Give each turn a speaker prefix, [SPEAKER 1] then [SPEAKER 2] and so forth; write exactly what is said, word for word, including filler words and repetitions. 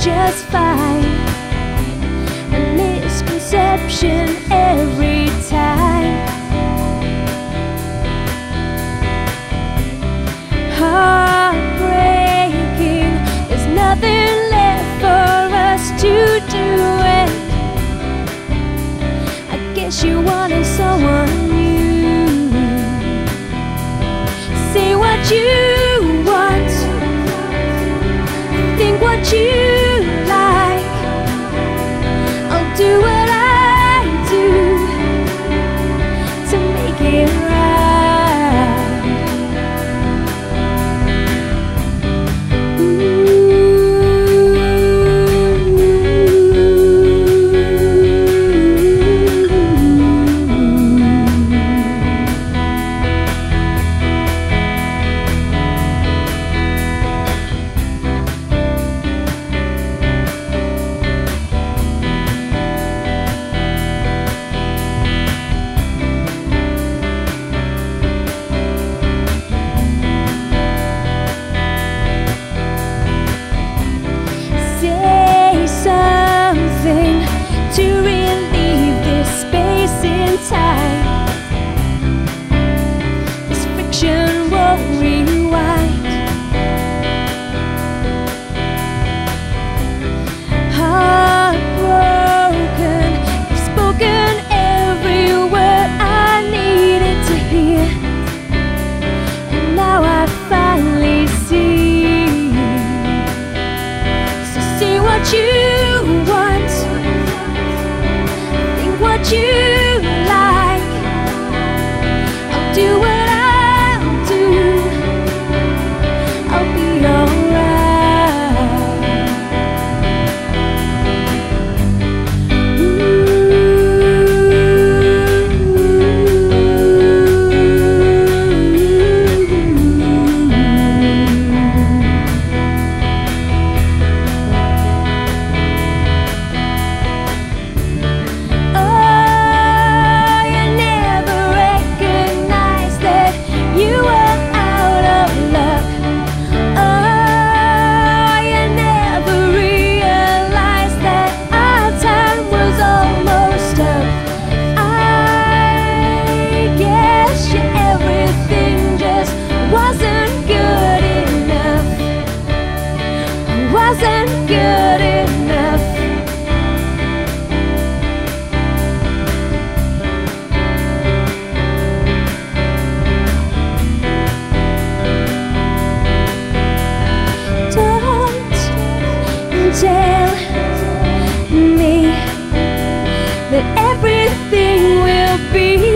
[SPEAKER 1] just fine. A misconception every time. Heartbreaking, there's nothing left for us to do, and I guess you wanted someone new. Say what you want, think what you like. I'll do what I do to make it right. To relieve this space in time, this friction won't rewind. Heartbroken, you've spoken every word I needed to hear, and now I finally see. So see what you want, what you like. I'll do what I'll do. I'll be alright. Wasn't good enough. Don't tell me that everything will be